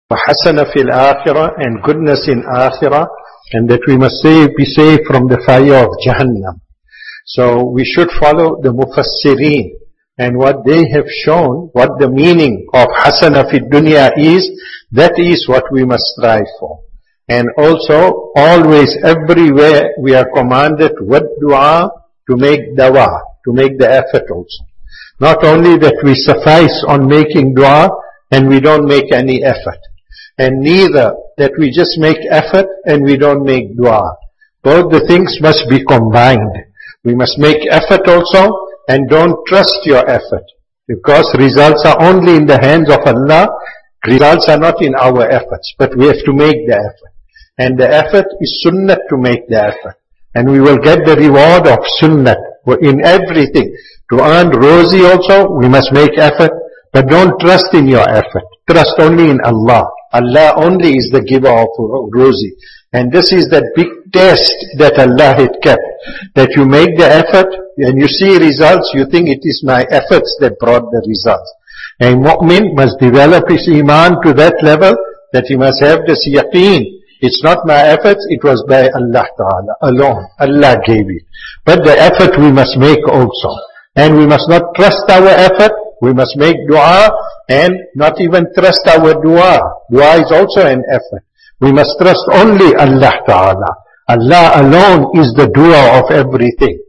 وَحَسَنَ فِي الْآخِرَةِ, and goodness in akhirah, and that we must be saved from the fire of Jahannam. So we should follow the Mufassirin, and what they have shown, what the meaning of Hasana fi dunya is, that is what we must strive for. And also, always, everywhere, we are commanded with dua to make dawa, to make the effort also. Not only that we suffice on making dua and we don't make any effort. And neither that we just make effort and we don't make dua. Both the things must be combined. We must make effort also and don't trust your effort. Because results are only in the hands of Allah. Results are not in our efforts. But we have to make the effort. And the effort is sunnah to make the effort. And we will get the reward of sunnah in everything. To earn rosy also, we must make effort. But don't trust in your effort. Trust only in Allah. Allah only is the giver of rosy. And this is that big test that Allah had kept. That you make the effort, and you see results, you think it is my efforts that brought the results. A mu'min must develop his iman to that level, that he must have this yaqeen. It's not my efforts, it was by Allah Ta'ala alone. Allah gave it. But the effort we must make also. And we must not trust our effort. We must make dua and not even trust our dua. Dua is also an effort. We must trust only Allah Ta'ala. Allah alone is the doer of everything.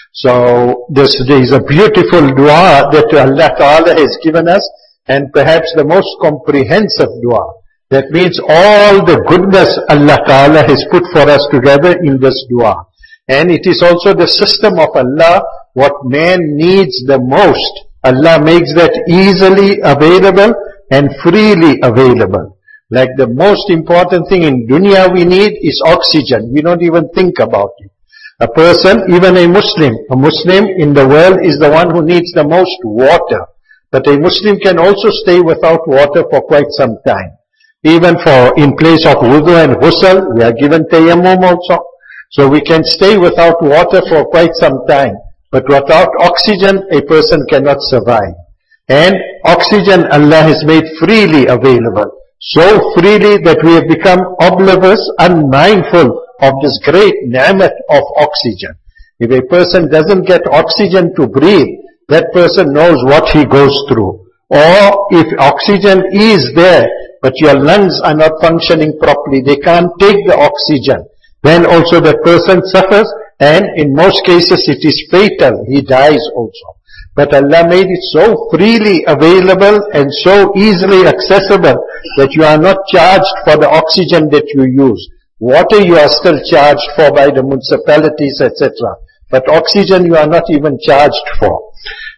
So there is a beautiful dua that Allah Ta'ala has given us, and perhaps the most comprehensive dua. That means all the goodness Allah Ta'ala has put for us together in this dua. And it is also the system of Allah, what man needs the most. Allah makes that easily available and freely available. Like the most important thing in dunya we need is oxygen. We don't even think about it. A person, even a Muslim in the world is the one who needs the most water. But a Muslim can also stay without water for quite some time. Even in place of wudu and ghusl, we are given tayammum also. So we can stay without water for quite some time. But without oxygen, a person cannot survive. And oxygen Allah has made freely available. So freely that we have become oblivious, unmindful of this great ni'mat of oxygen. If a person doesn't get oxygen to breathe, that person knows what he goes through. Or if oxygen is there, but your lungs are not functioning properly, they can't take the oxygen, then also that person suffers, and in most cases it is fatal. He dies also. But Allah made it so freely available and so easily accessible that you are not charged for the oxygen that you use. Water you are still charged for by the municipalities, etc. But oxygen you are not even charged for.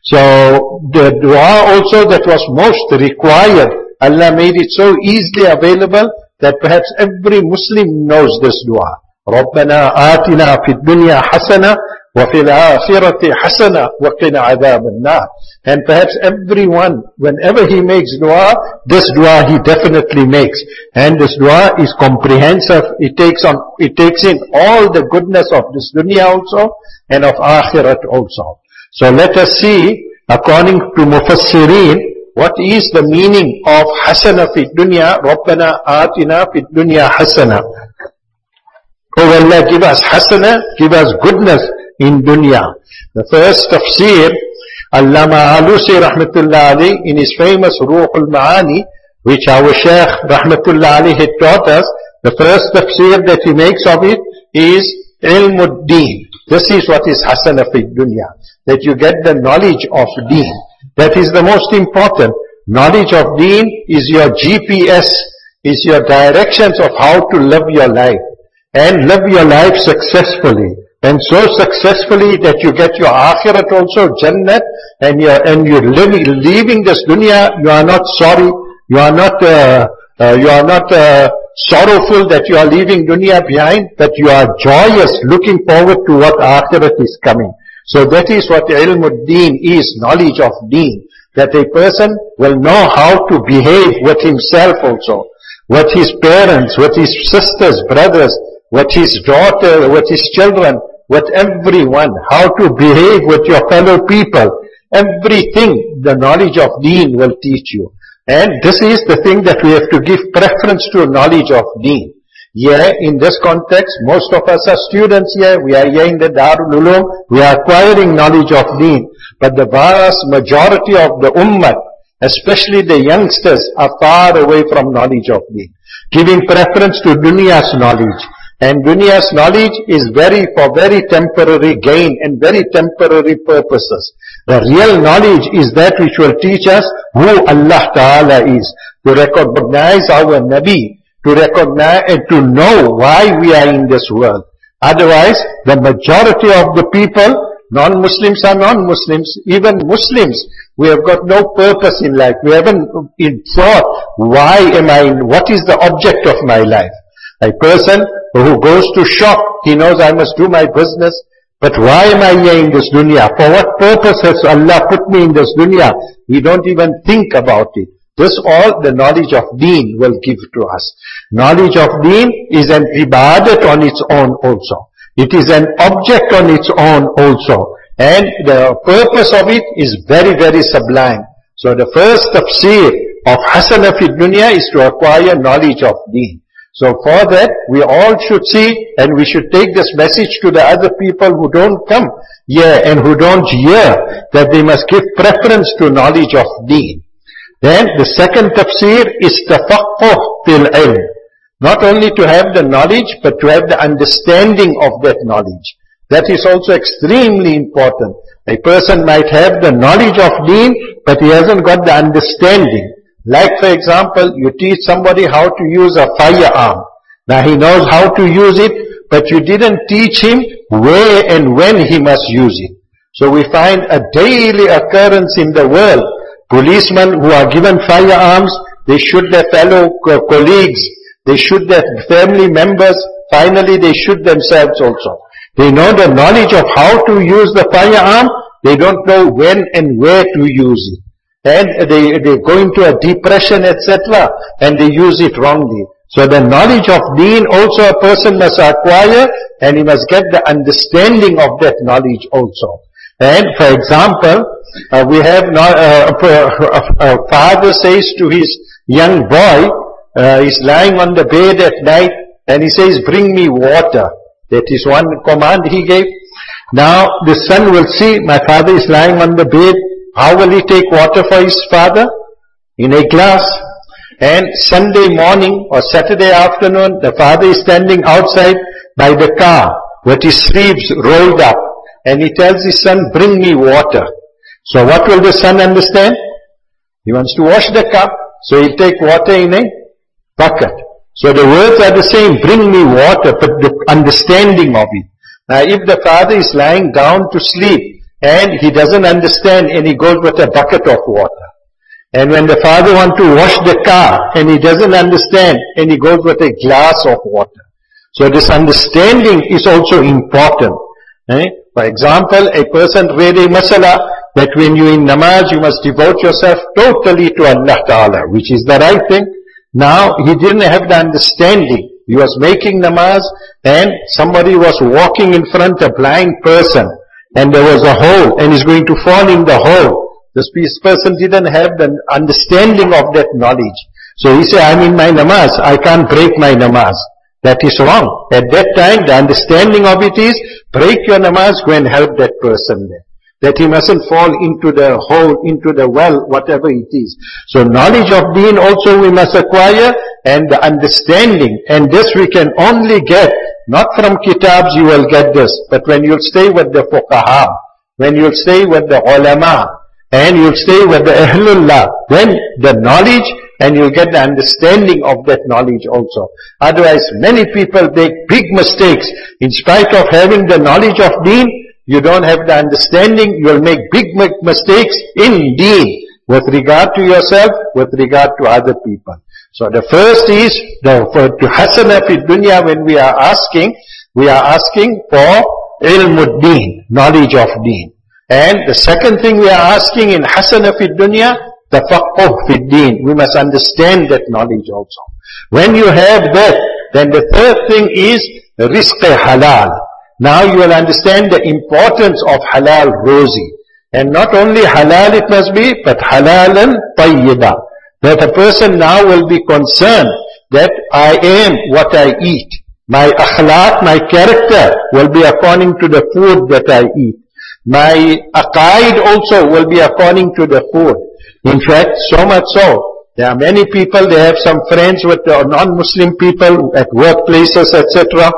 So the dua also that was most required, Allah made it so easily available that perhaps every Muslim knows this dua. رَبَّنَا آتِنَا فِي الدُّنْيَا حَسَنَةً وَفِي الْآخِرَةِ حَسَنَةً وَقِنَا عَذَابَ النَّارِ. And perhaps everyone, whenever he makes dua, this dua he definitely makes. And this dua is comprehensive. It takes in all the goodness of this dunya also and of akhirat also. So let us see, according to Mufassirin, what is the meaning of hasana fi dunya, Rabbana atina fi dunya hasana. Oh Allah, give us hasana, give us goodness in dunya. The first tafsir, Allama Alusi rahmatullah alayh, in his famous Ruh al-Ma'ani, which our Shaykh rahmatullah alayh had taught us, the first tafsir that he makes of it is ilmuddin. This is what is hasana fi dunya. That you get the knowledge of deen. That is the most important. Knowledge of deen is your GPS, is your directions of how to live your life. And live your life successfully. And so successfully that you get your akhirat also, Jannat, and you're leaving this dunya, you are not sorry, you are not sorrowful that you are leaving dunya behind, but you are joyous, looking forward to what akhirat is coming. So that is what ilmuddin is, knowledge of deen. That a person will know how to behave with himself also, with his parents, with his sisters, brothers, with his daughter, with his children, with everyone, how to behave with your fellow people. Everything the knowledge of deen will teach you. And this is the thing that we have to give preference to knowledge of deen. Yeah, in this context, most of us are students here. We are here in the Darul Uloom. We are acquiring knowledge of deen. But the vast majority of the ummah, especially the youngsters, are far away from knowledge of deen, giving preference to dunya's knowledge. And dunya's knowledge is for very temporary gain and very temporary purposes. The real knowledge is that which will teach us who Allah Ta'ala is, to recognize our Nabi, to recognize and to know why we are in this world. Otherwise, the majority of the people, non-Muslims are non-Muslims, even Muslims, we have got no purpose in life. We haven't thought, what is the object of my life? A person who goes to shop, he knows I must do my business, but why am I here in this dunya? For what purpose has Allah put me in this dunya? We don't even think about it. This all the knowledge of deen will give to us. Knowledge of deen is an ibadat on its own also. It is an object on its own also. And the purpose of it is very, very sublime. So the first tafsir of Hasana fi dunya is to acquire knowledge of deen. So for that, we all should see, and we should take this message to the other people who don't come here and who don't hear, that they must give preference to knowledge of deen. Then the second tafsir is tafaqquh fil ilm. Not only to have the knowledge, but to have the understanding of that knowledge. That is also extremely important. A person might have the knowledge of deen, but he hasn't got the understanding. Like for example, you teach somebody how to use a firearm. Now he knows how to use it, but you didn't teach him where and when he must use it. So we find a daily occurrence in the world. Policemen who are given firearms, they shoot their fellow colleagues, they shoot their family members, finally they shoot themselves also. They know the knowledge of how to use the firearm, they don't know when and where to use it. And they go into a depression, etc., and they use it wrongly. So the knowledge of deen also a person must acquire, and he must get the understanding of that knowledge also. And for example, we have a father says to his young boy, he's lying on the bed at night, and he says, bring me water. That is one command he gave. Now the son will see, my father is lying on the bed. How will he take water for his father? In a glass. And Sunday morning or Saturday afternoon, the father is standing outside by the car with his sleeves rolled up. And he tells his son, bring me water. So what will the son understand? He wants to wash the car. So he'll take water in a bucket. So the words are the same, bring me water, but the understanding of it. Now if the father is lying down to sleep, and he doesn't understand, and he goes with a bucket of water. And when the father wants to wash the car, and he doesn't understand, and he goes with a glass of water. So this understanding is also important. For example, a person read a masala, that when you in namaz, you must devote yourself totally to Allah Ta'ala, which is the right thing. Now, he didn't have the understanding. He was making namaz, and somebody was walking in front, a blind person. And there was a hole, and he's going to fall in the hole. This person didn't have the understanding of that knowledge. So he said, I'm in my namaz, I can't break my namaz. That is wrong. At that time, the understanding of it is, break your namaz, go and help that person there. That he mustn't fall into the hole, into the well, whatever it is. So knowledge of deen also we must acquire, and the understanding. And this we can only get, not from kitabs you will get this, but when you'll stay with the fuqaha, when you'll stay with the ulama, and you'll stay with the ahlullah, then the knowledge, and you'll get the understanding of that knowledge also. Otherwise, many people make big mistakes. In spite of having the knowledge of deen, you don't have the understanding, you'll make big mistakes in deen, with regard to yourself, with regard to other people. So the first is, to hasana fi dunya, when we are asking for ilmud deen, knowledge of deen. And the second thing we are asking in hasana fi dunya, tafaqquh fi deen. We must understand that knowledge also. When you have that, then the third thing is rizq halal. Now you will understand the importance of halal rozi. And not only halal it must be, but halalan tayyiba. that a person now will be concerned that I am what I eat. My akhlaq, my character will be according to the food that I eat. My aqaid also will be according to the food. In fact, so much so, there are many people, they have some friends with non-Muslim people at workplaces, etc.,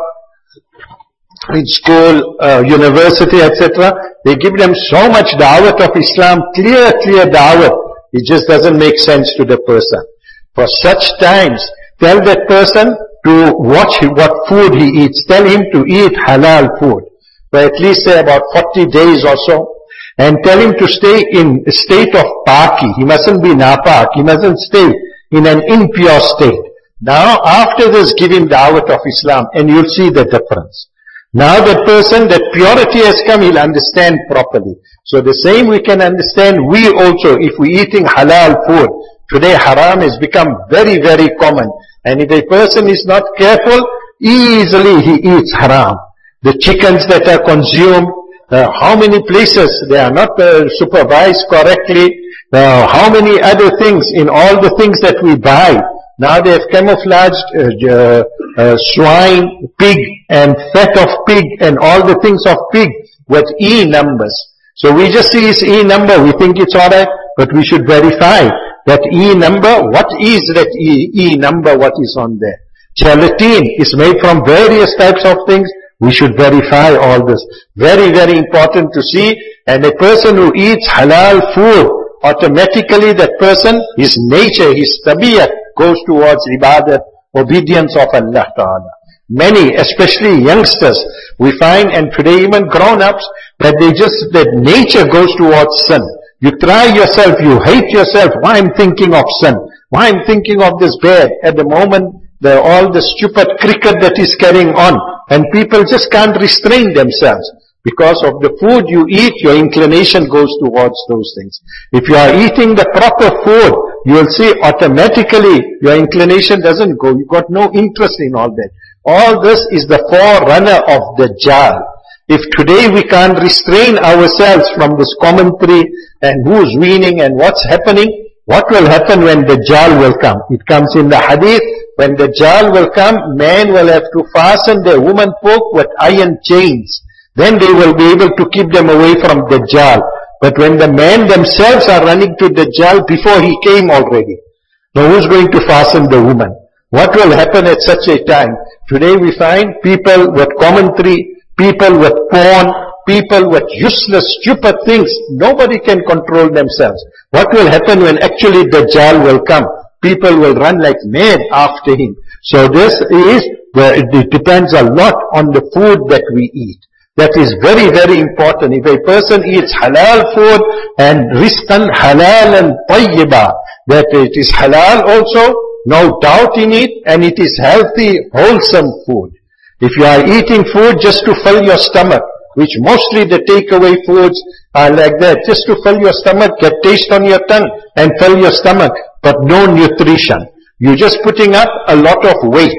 in school, university, etc. They give them so much da'wat of Islam, clear da'wat. It just doesn't make sense to the person. For such times, tell that person to watch what food he eats. Tell him to eat halal food for at least say about 40 days or so. And tell him to stay in a state of paki. He mustn't be napak. He mustn't stay in an impure state. Now, after this, give him da'wat of Islam and you'll see the difference. Now that person, that purity has come, he'll understand properly. So the same we can understand, we also, if we're eating halal food, today haram has become very common. And if a person is not careful, easily he eats haram. The chickens that are consumed, how many places they are not supervised correctly, how many other things in all the things that we buy. Now they have camouflaged swine, pig, and fat of pig, and all the things of pig with E numbers. So we just see his E number, we think it's alright, but we should verify that E number, what is that E number, what is on there. Gelatin is made from various types of things. We should verify all this. Very important to see. And a person who eats halal food, automatically that person, his nature, his tabiyat goes towards ibadat, obedience of Allah Ta'ala. Many, especially youngsters, we find, and today even grown-ups, that that nature goes towards sin. You try yourself, you hate yourself, why I'm thinking of sin? Why I'm thinking of this bad? At the moment, all the stupid cricket that is carrying on, and people just can't restrain themselves. Because of the food you eat, your inclination goes towards those things. If you are eating the proper food, you will see automatically your inclination doesn't go. You got no interest in all that. All this is the forerunner of Dajjal. If today we can't restrain ourselves from this commentary and who's winning and what's happening, what will happen when Dajjal will come? It comes in the hadith, when Dajjal will come, man will have to fasten their woman folk with iron chains. Then they will be able to keep them away from Dajjal. But when the men themselves are running to Dajjal before he came already, now who's going to fasten the woman? What will happen at such a time? Today we find people with commentary, people with porn, people with useless, stupid things. Nobody can control themselves. What will happen when actually Dajjal will come? People will run like mad after him. So this is, it depends a lot on the food that we eat. That is very important. If a person eats halal food and rizqan halal and tayyiba, that it is halal also, no doubt in it, and it is healthy, wholesome food. If you are eating food just to fill your stomach, which mostly the takeaway foods are like that, just to fill your stomach, get taste on your tongue and fill your stomach, but no nutrition. You're just putting up a lot of weight.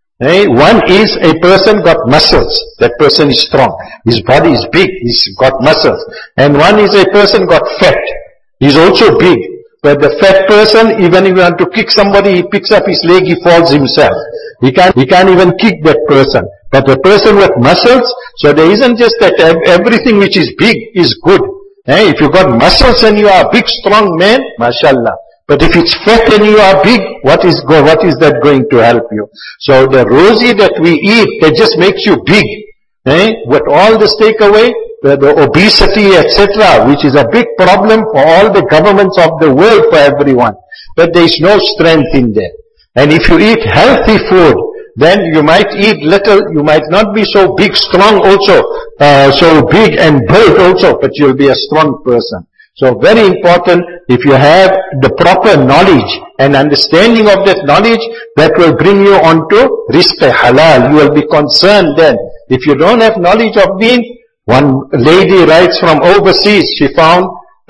One is a person got muscles. That person is strong. His body is big. He's got muscles. And one is a person got fat. He's also big. But the fat person, even if you want to kick somebody, he picks up his leg, he falls himself. He can't even kick that person. But the person with muscles, so there isn't just that everything which is big is good. If you got muscles and you are a big, strong man, mashallah. But if it's fat and you are big, what is that going to help you? So the rosy that we eat, that just makes you big. With all this takeaway, the obesity, etc., which is a big problem for all the governments of the world, for everyone. But there is no strength in there. And if you eat healthy food, then you might eat little, you might not be so big, strong also, so big and built also, but you'll be a strong person. So very important, if you have the proper knowledge and understanding of that knowledge, that will bring you onto rizq halal. You will be concerned then. If you don't have knowledge of deen, one lady writes from overseas, she found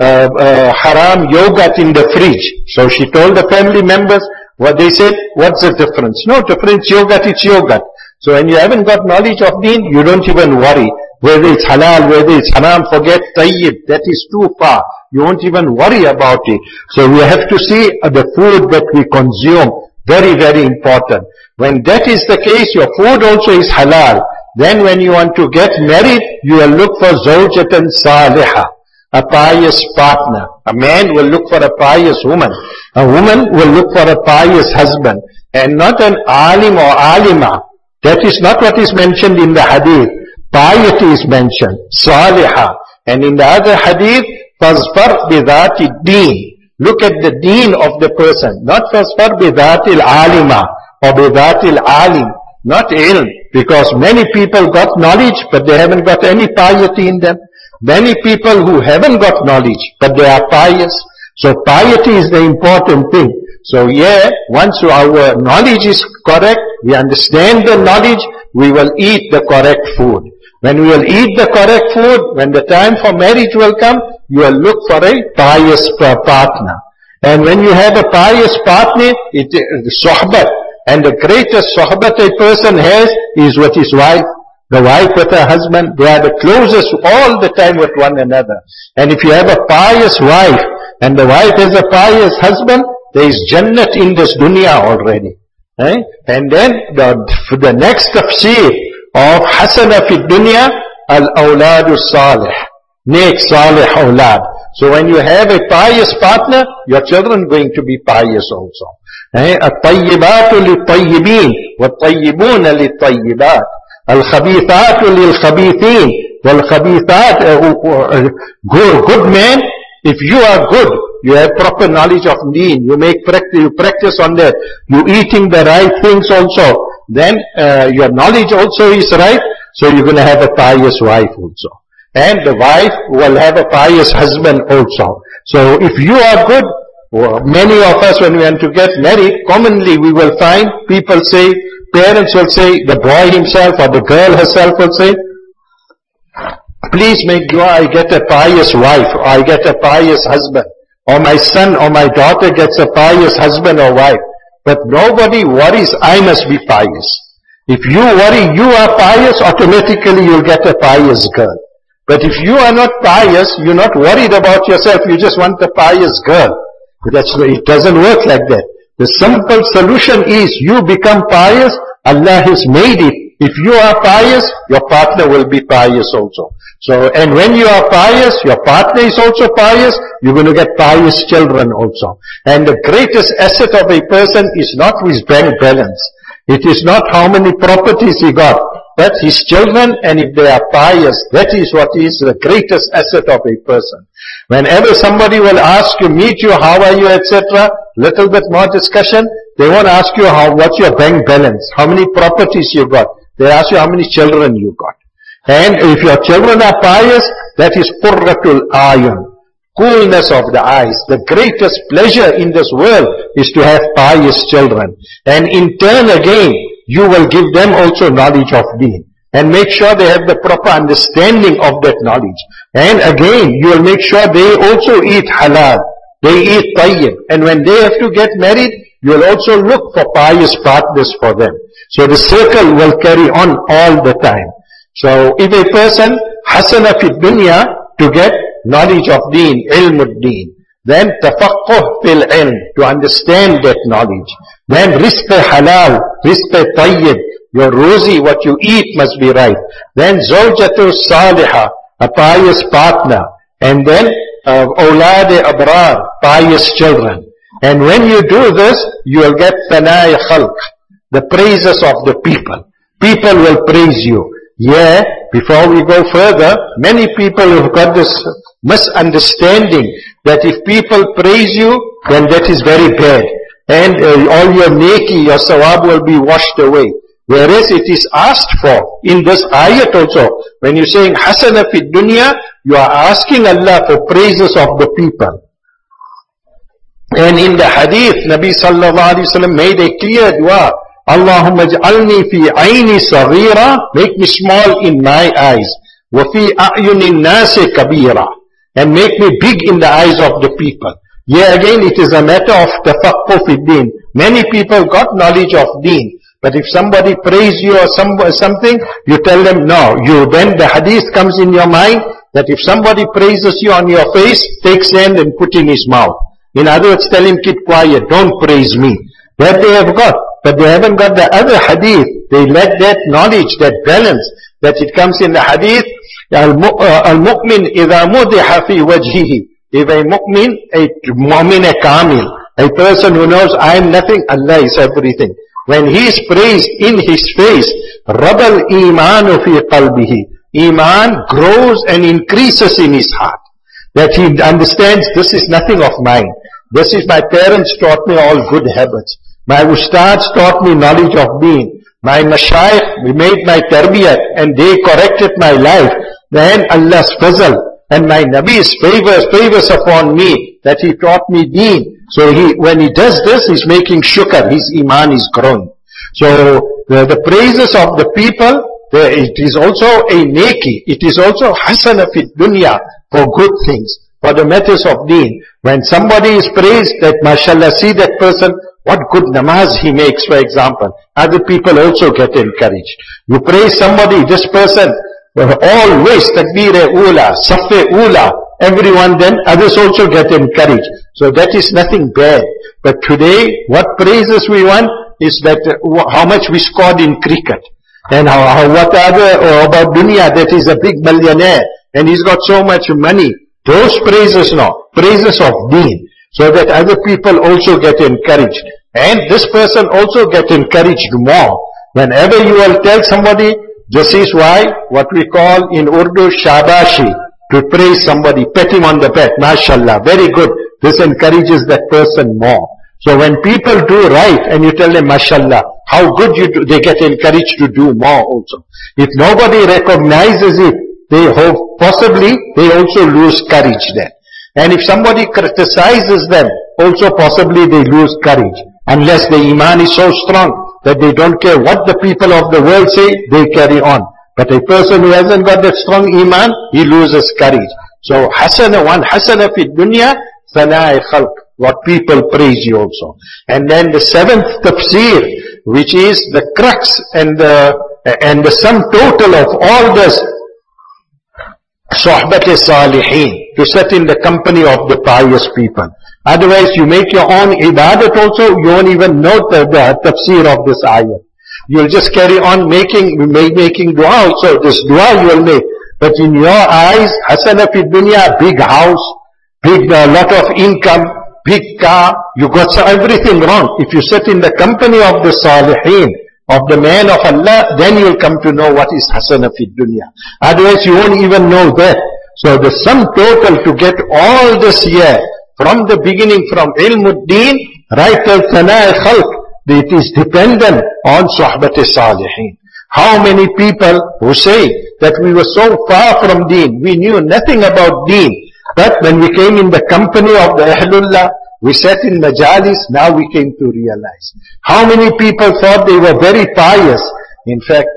haram yogurt in the fridge. So she told the family members, what they said, what's the difference? No difference, yogurt, it's yogurt. So when you haven't got knowledge of deen, you don't even worry. Whether it's halal, whether it's haram, forget tayyib. That is too far. You won't even worry about it. So we have to see the food that we consume. Very, very important. When that is the case, your food also is halal. Then when you want to get married, you will look for zawjatan salihah, a pious partner. A man will look for a pious woman. A woman will look for a pious husband. And not an alim or alima. That is not what is mentioned in the hadith. Piety is mentioned. Salihah. And in the other hadith, فَاظْفَرْ بِذَاتِ الدِّينِ. Look at the deen of the person. Not فَاظْفَرْ بِذَاتِ الْعَالِمَةِ or بِذَاتِ الْعَالِمِ. Not ilm. Because many people got knowledge, but they haven't got any piety in them. Many people who haven't got knowledge, but they are pious. So piety is the important thing. So once our knowledge is correct, we understand the knowledge, we will eat the correct food. When we will eat the correct food, when the time for marriage will come, you will look for a pious partner. And when you have a pious partner, it is sohbat. And the greatest sohbat a person has is with his wife. The wife with her husband, they are the closest all the time with one another. And if you have a pious wife, and the wife has a pious husband, there is Jannat in this dunya already. And then the next tafsir of Hasana fi dunya, al-awladu salih. Nek salih awlad. So when you have a pious partner, your children are going to be pious also. الطيبات للطيبين والطيبون للطيبات الخبيثات للخبيثين والخبيثات. Good man, if you are good, you have proper knowledge of deen, you practice on that, you eating the right things also, then your knowledge also is right, so you're going to have a pious wife also. And the wife will have a pious husband also. So if you are good, many of us when we want to get married, commonly we will find people say, parents will say, the boy himself or the girl herself will say, please make dua, I get a pious wife, or I get a pious husband, or my son or my daughter gets a pious husband or wife. But nobody worries, I must be pious. If you worry you are pious, automatically you'll get a pious girl. But if you are not pious, you're not worried about yourself, you just want a pious girl. It doesn't work like that. The simple solution is you become pious, Allah has made it. If you are pious, your partner will be pious also. So, and when you are pious, your partner is also pious, you're going to get pious children also. And the greatest asset of a person is not his bank balance. It is not how many properties he got, but his children, and if they are pious, that is what is the greatest asset of a person. Whenever somebody will ask you, meet you, how are you, etc., little bit more discussion, they won't ask you what's your bank balance, how many properties you got. They ask you how many children you got. And if your children are pious, that is qurratul ayun, coolness of the eyes. The greatest pleasure in this world is to have pious children. And in turn again, you will give them also knowledge of deen. And make sure they have the proper understanding of that knowledge. And again, you will make sure they also eat halal. They eat tayyib. And when they have to get married, you will also look for pious partners for them. So the circle will carry on all the time. So if a person, hasana fi dunya, to get knowledge of deen, ilmud deen, then tafaqquh fil ilm, to understand that knowledge. Then rizq halal, rizq tayyib, your rozi, what you eat must be right. Then zawjatu salihah, a pious partner. And then awlad abrar, pious children. And when you do this, you will get thanai khalq, the praises of the people. People will praise you. Before we go further, many people have got this misunderstanding that if people praise you, then that is very bad. And all your neki, your sawab will be washed away. Whereas it is asked for in this ayat also. When you're saying hasana fi dunya, you are asking Allah for praises of the people. And in the hadith, Nabi sallallahu alaihi wasallam made a clear dua. Allahumma ja'alni fi ayni saghira, make me small in my eyes. Wa fi a'yunin nasi kabira, and make me big in the eyes of the people. Again, it is a matter of tafaqquh fi deen. Many people got knowledge of deen. But if somebody praise you or something, you tell them, no, then the hadith comes in your mind, that if somebody praises you on your face, take sand and put in his mouth. In other words, tell him, keep quiet, don't praise me. That they have got. But they haven't got the other hadith. They lack that knowledge, that balance, that it comes in the hadith, al-mu'min idha mudiha fi wajhihi. If a mu'min a kamil, a person who knows I am nothing, Allah is everything. When he is praised in his face, rabal imanu fi qalbihi. Iman grows and increases in his heart. That he understands, this is nothing of mine. This is my parents taught me all good habits. My ustads taught me knowledge of deen. My mashayikh made my tarbiyat and they corrected my life. Then Allah's fazl and my Nabi's favors upon me that he taught me deen. So when he does this, he's making shukr. His iman is growing. So the praises of the people, it is also a neki. It is also hasana fi dunya, for good things, for the matters of deen. When somebody is praised, that mashallah, see that person, what good namaz he makes, for example. Other people also get encouraged. You praise somebody, this person, always takbir-e-ula, saff-e-ula, everyone, then others also get encouraged. So that is nothing bad. But today, what praises we want is that how much we scored in cricket. And what about dunya, that is a big millionaire. And he's got so much money. Those praises no. Praises of deen. So that other people also get encouraged. And this person also get encouraged more. Whenever you will tell somebody, this is why, what we call in Urdu, shabashi, to praise somebody, pat him on the back, mashallah, very good. This encourages that person more. So when people do right, and you tell them, mashallah, how good you do, they get encouraged to do more also. If nobody recognizes it, they hope, possibly, they also lose courage then. And if somebody criticizes them, also possibly they lose courage. Unless the iman is so strong that they don't care what the people of the world say, they carry on. But a person who hasn't got that strong iman, he loses courage. So hasana, one hasana fi dunya, thana'i khalq. What people praise you also. And then the seventh tafsir, which is the crux and the sum total of all this, Sohbat-e-Salihin, to sit in the company of the pious people. Otherwise you make your own ibadat also, you won't even know the tafsir of this ayah. You'll just carry on making dua also, this dua you will make. But in your eyes, hasana fi dunya, big house, big lot of income, big car, you got everything wrong. If you sit in the company of the Salihin, of the man of Allah, then you'll come to know what is hasana fi dunya. Otherwise you won't even know that. So the sum total to get all this here, from the beginning, from ilmuddin, right till thana'i khalq, it is dependent on Sohbat-e-Salihin. How many people who say that we were so far from deen, we knew nothing about deen, but when we came in the company of the Ahlullah, we sat in majalis, now we came to realize. How many people thought they were very pious? In fact,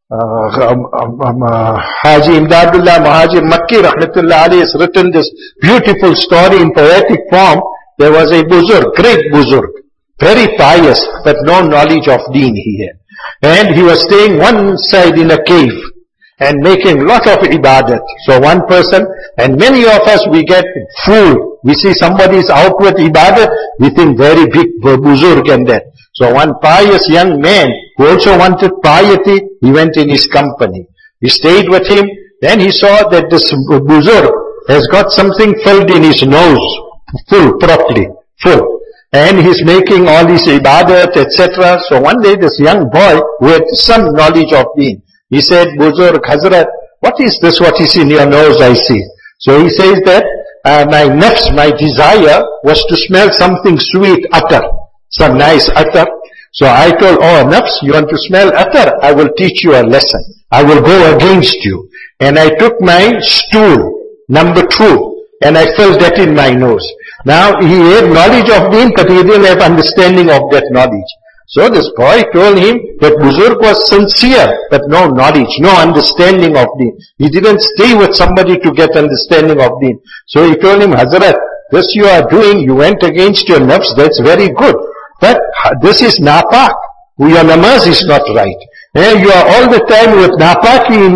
Haji Imdadullah Muhajir Makki Rahmatullah Ali has written this beautiful story in poetic form. There was a buzurg, great buzurg, very pious, but no knowledge of deen he had. And he was staying one side in a cave and making lot of ibadat. So one person, and many of us, we get fooled. We see somebody's outward ibadat, we think very big buzurg and that. So one pious young man who also wanted piety, he went in his company. He stayed with him, then he saw that this buzurg has got something filled in his nose, full properly, full. And he's making all his ibadat, etc. So one day this young boy who had some knowledge of deen, he said, Buzurg, Hazrat, what is this, what is in your nose I see? So he says that, my nafs, my desire was to smell something sweet, attar, some nice attar. So I told, oh nafs, you want to smell attar? I will teach you a lesson. I will go against you. And I took my stool, number 2, and I filled that in my nose. Now he had knowledge of deen, but he didn't have understanding of that knowledge. So this boy told him that Buzurg was sincere, but no knowledge, no understanding of deen. He didn't stay with somebody to get understanding of deen. So he told him, Hazrat, this you are doing, you went against your nafs, that's very good. But this is napak. Your namaz is not right. And you are all the time with napaki in you.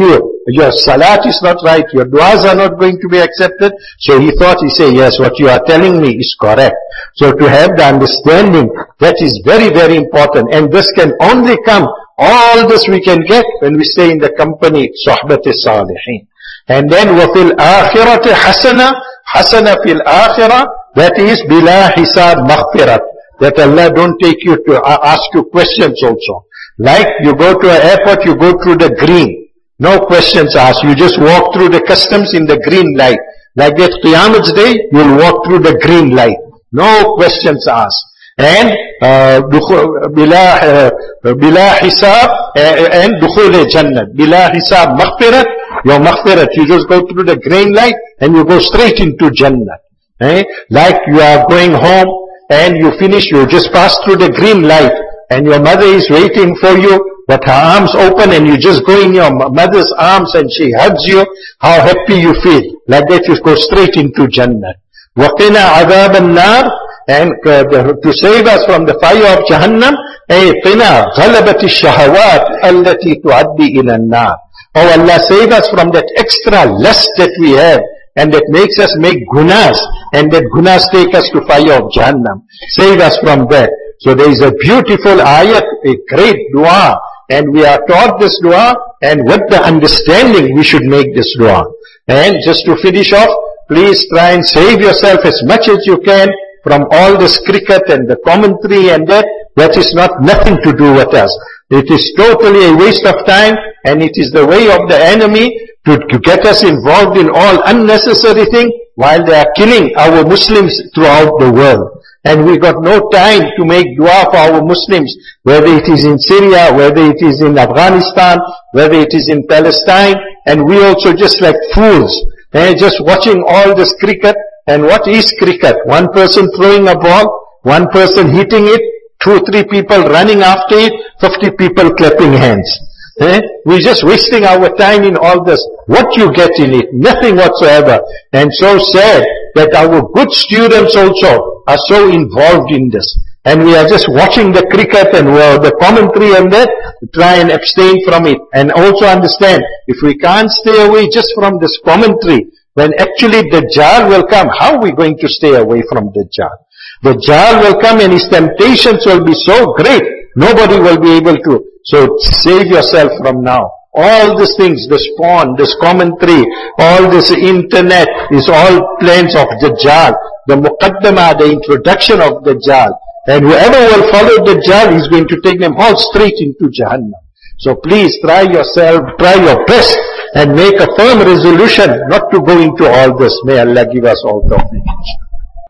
your salat is not right, your du'as are not going to be accepted. So he thought, he said, yes, what you are telling me is correct. So to have the understanding, that is very, very important. And this can only come, all this we can get when we stay in the company, صحبة الصالحين. And then وَفِي الْآخِرَةِ حَسَنَةً حَسَنَةً فِي الْآخِرَةِ, that is بِلَا حِسَابٍ مَغْفِرَةٍ. That Allah don't take you to ask you questions also. Like you go to an airport, you go through the green. No questions asked. You just walk through the customs in the green light. Like that Qiyamah's day, you'll walk through the green light. No questions asked. And bila hisab and dukhul jannah. Bila hisab maghfirat, your maghfirat, you just go through the green light and you go straight into Jannah. Like you are going home and you finish, you just pass through the green light and your mother is waiting for you, but her arms open and you just go in your mother's arms and she hugs you, how happy you feel. Like that you go straight into Jannah. وَقِنَا عَذَابَ النَّارِ, and to save us from the fire of Jahannam, قِنَا غَلَبَةِ الشَّهَوَاتِ الَّتِي تُعَدِّي إِلَى النَّارِ. Oh Allah, save us from that extra lust that we have, and that makes us make gunas, and that gunas take us to fire of Jahannam. Save us from that. So there is a beautiful ayat, a great dua, and we are taught this dua, and with the understanding we should make this dua. And just to finish off, please try and save yourself as much as you can from all this cricket and the commentary and that is not nothing to do with us. It is totally a waste of time, and it is the way of the enemy to get us involved in all unnecessary things while they are killing our Muslims throughout the world. And we got no time to make dua for our Muslims, whether it is in Syria, whether it is in Afghanistan, whether it is in Palestine, and we also just like fools, just watching all this cricket. And what is cricket? One person throwing a ball, one person hitting it, 2-3 people running after it, 50 people clapping hands. We're just wasting our time in all this. What you get in it? Nothing whatsoever. And so sad that our good students also are so involved in this. And we are just watching the cricket and the commentary and that, try and abstain from it. And also understand, if we can't stay away just from this commentary, when actually Dajjal will come, how are we going to stay away from Dajjal? Dajjal will come and his temptations will be so great, nobody will be able to. So save yourself from now. All these things, this porn, this commentary, all this internet is all plans of Dajjal. The Muqaddamah, the introduction of Dajjal. And whoever will follow Dajjal is going to take them all straight into Jahannam. So please try your best and make a firm resolution not to go into all this. May Allah give us all tawfiq.